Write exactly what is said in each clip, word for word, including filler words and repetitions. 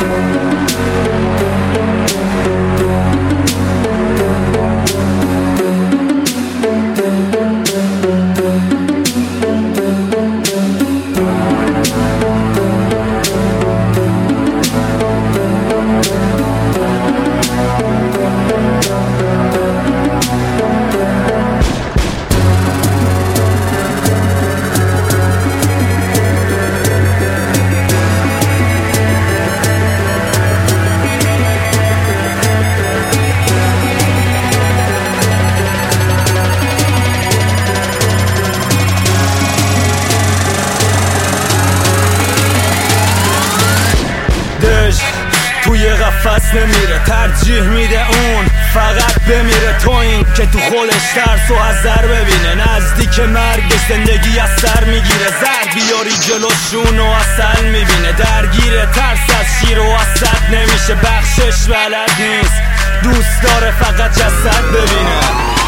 توی قفس نمیره، ترجیح میده اون فقط بمیره. تو این که تو خودش ترس و حذر ببینه، نزدیک مرگ زندگی از سر میگیره. زر بیاری جلوشون و اصل میبینه، درگیره ترس از شیر و اسد نمیشه. بخشش بلد نیست، دوست داره فقط جسد ببینه.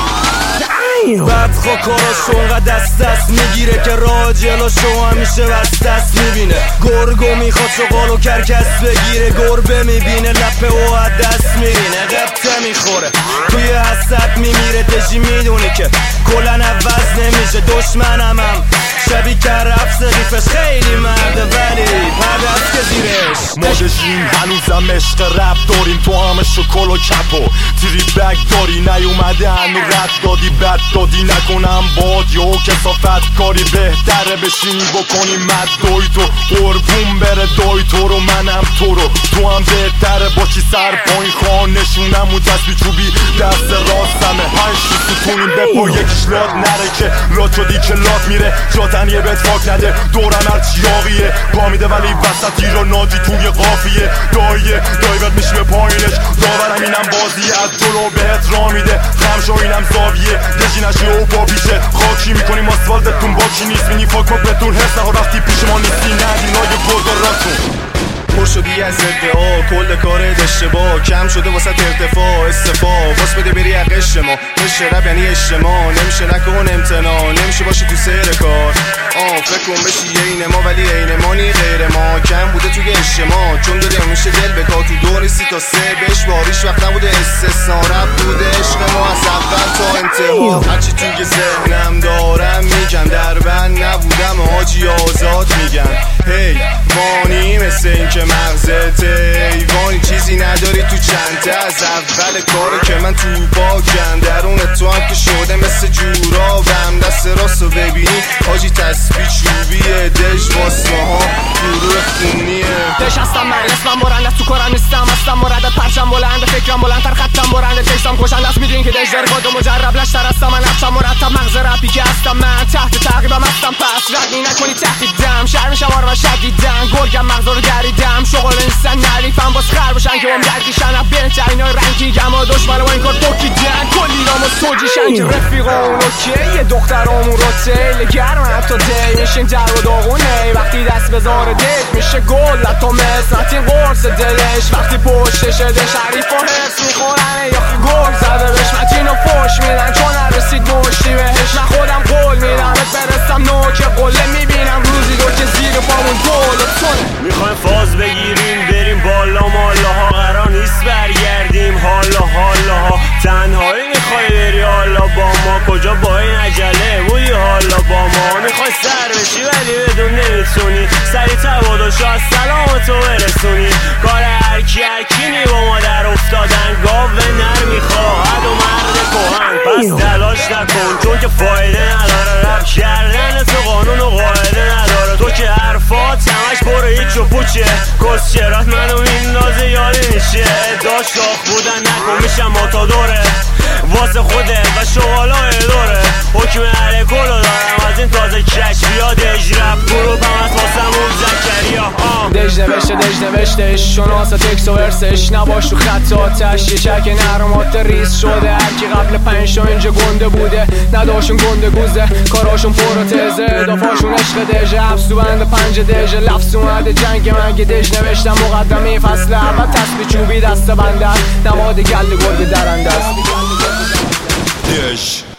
بدخوا کاراشو اونقدر دست دست میگیره که راه جلوشو همیشه بس دست میبینه. گرگو میخواد شغال و کرکس بگیره، گربه میبینه لپه و از دست میرینه. قبطه میخوره توی حسد میمیره، دژی میدونی که کلن عوض نمیشه. دشمنم هم شبی که رفت ریفش خیلی مرده ولی پرده است که زیرش. ما دژیم هنوزم عشق رپ داریم، تو همه شکل و کپ و تری بگ داری. نیومده هنو رد دادی بد دادی، نکنم باد یا کسافت کاری. بهتره بشینی بکنی مد دوی تو قربون بره دای تو رو، منم تو رو. تو هم بهتره با چی سر پایین خواه نشونم و دست چوبی دست راستمه. پنج شیست ستونیم بپا یکیش لاد نره که لاد شدی که لاد میره. جاتن یه بهت فاک نده دورم هر چیاقیه، پا میده ولی وسطی رو نادی توی قافیه. داییه دایی بهت میشی به پایینش، داورم اینم بازیه از جلو بهت را میده. خمشا اینم زاویه دژی نشی و با پیشه خاکی میکنیم آسفالتتون باکی نیست. مینی فاک فاک بهتون حس نخور وقتی پیش ما نیستی. ندی نای برداراتون پر شدی از ادعا، کل کارت اشتباه. کم شده واسه ارتفاع استفا، واس بده بری عقش ما. نشه رب یعنی اجتماع، نمیشه نکن امتناع، نمیشه باشی تو سیر کار. آه فکر کن بشی عین ما ولی عین ما نی غیر ما. کم بوده توی اجتماع چون داده میشه دل بکا. تو دو سی تا سه بهش باریش وقت نبوده استثنا. رب بوده عشق ما از اول تا انتها. هرچی توی ذهنم دارم میگم، در بند نبودم حاجی آزاد میگم. هی مانی مثل این که مغزت ایوانی چیزی نداری تو چنده. از اول کاره که من تو باکم، درون تو هم که شده مثل جورابم. دست راستو ببینی حاجی تسبیح چوبیه، دژ واسه ها گروه خونیه. دژ هستم من اسمم برنده، تو کارم نیستم هستم مردد. پرچم بلنده فکرم بلندتر خطم برنده. تکسام کشنده است میدونین که دژ داره کاد و مجرب لشتر هستم. من نقشم مرتب مغز رپی که هستم من، تحت تعقیبم هستم پس رد نکنی تهدیدم. شرم شمار و شدیدم گرگم مغز رو گریدم. شغل نیستن نریفم باز خر باشن که بام گردیشن. اب بهترین های رنگی گم دشمن با این کار توکیدن. کلی نام و سوجیشن که رفیقا اون اوکی. یه دخترامون رو تیل گرم حتی دی میشین در و داغونه. وقتی دست بذاره دل میشه گل لطا مثل نتی قرص دلش. وقتی پشتشه ده شریف و حرس میخورن یا خی گل زده بهش. متین و فش میدن چون نرسید مشتی بهش. من خودم قول میدم ات برستم نوک قله. میبینم روزی دو که زیر پامون گل و تونه. میخوایم فاز بگیریم بریم بالا مالاها، قرار نیست برگردیم حالا حالا. تنهایی میخوای بری حالا با ما، کجا با این عجله بودی حالا با ما. میخوای سر بشی ولی بدون نمیتونی، سری تباداشو از سلامتو برسونی. کار هرکی هرکی نی با ما در افتادن، گاو نر میخواهد و مرد کهن. پس تلاش نکن چون که فایده نداره، رب کردن تو قانون و قاعده نداره. تو که حرفات همش برو هیچ و پوچه، کس چرات منو میندازه یادی میشه. اداش شاخ بودن نکن میشم ماتادوره واسه خوده و شغالای دوره. حکم علیکلو دارم از این تازه کشفیات. دژ رپ گروپ هم از واسمون زکریا. دژ نوشته دژ نوشتش شناس تکس و ورسش. نباش تو خط آتش یه چک نرمات ریز شده. هرکی قبل پنجشا اینجا گنده بوده نداشون گنده گوزه. کاراشون پر و تزه دافاشون عشق دژ. حبس تو بند پنج دژ لفظ اومده جنگ منگ. دژ نوشتم مقدمه فصل اول تسبیح چوبی دست بنده. نماد گل گرگ درنده است. دژ